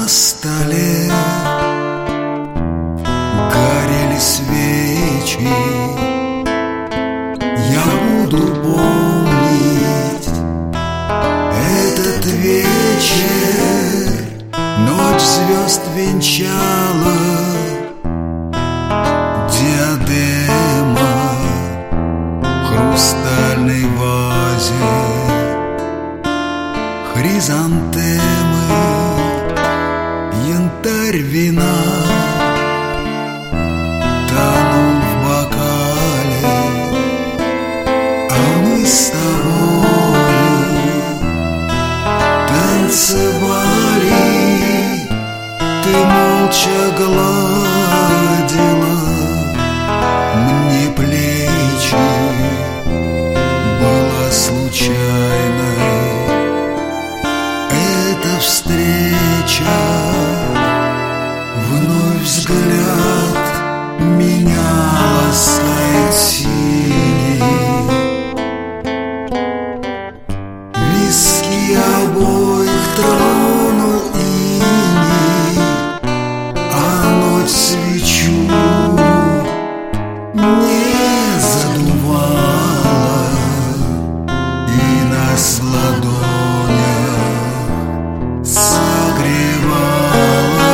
на столе горели свечи. Я буду помнить этот вечер. Ночь звезд венчала диадема в хрустальной вазе. Хризантемы, янтарь вина тонул в бокале, а мы с тобою танцевали. Ты молча гладила мне плечи, была случайной эта встреча. Вновь взгляд меня ласкает синий, виски обоих тронул иней, а ночь свечу не задувала, и нас ладонях согревала.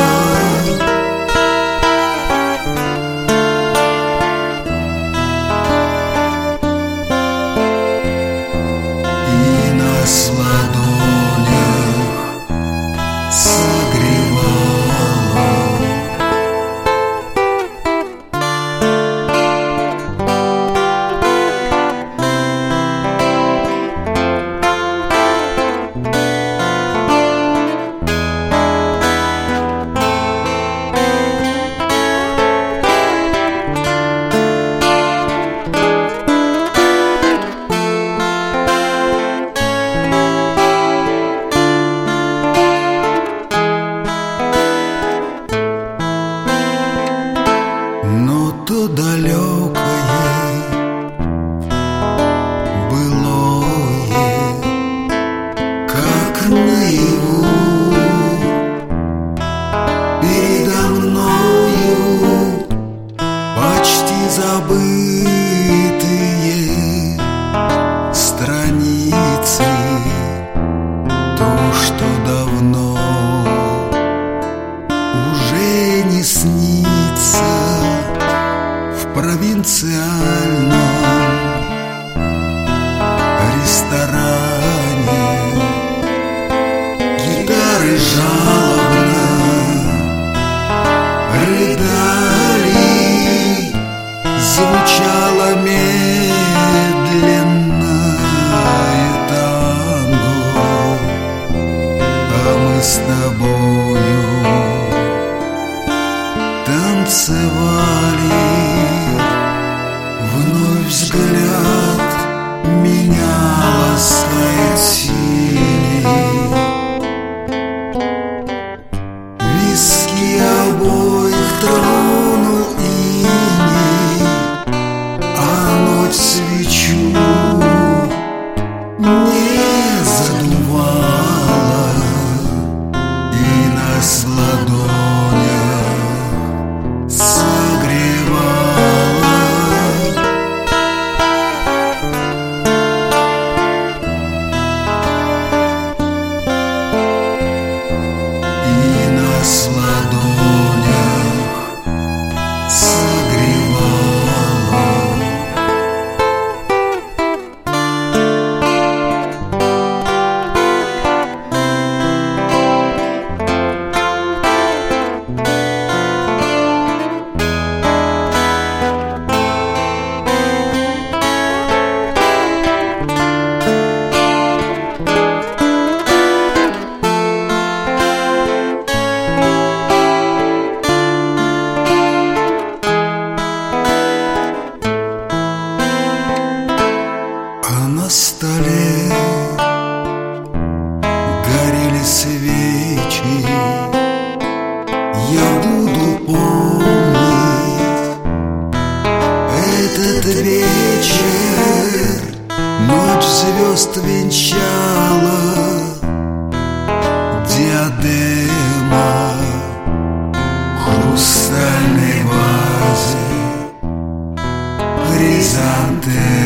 И нас ладонях согревала. Но то далекое былое, как наяву, передо мною почти забытые страницы. То, что давно уже не снится в провинциальном ресторане. Гитары жалобно рыдали, звучало медленное танго, а мы с тобою танцевали. Вновь взгляд меня ласкает синий, виски обоих тронул иней, а ночь свечу не задувала, и нас ладонях согревала. И нас ладонях согревала. А на столе горели свечи. Я буду помнить этот вечер. Ночь звезд венчала диадема горизонты.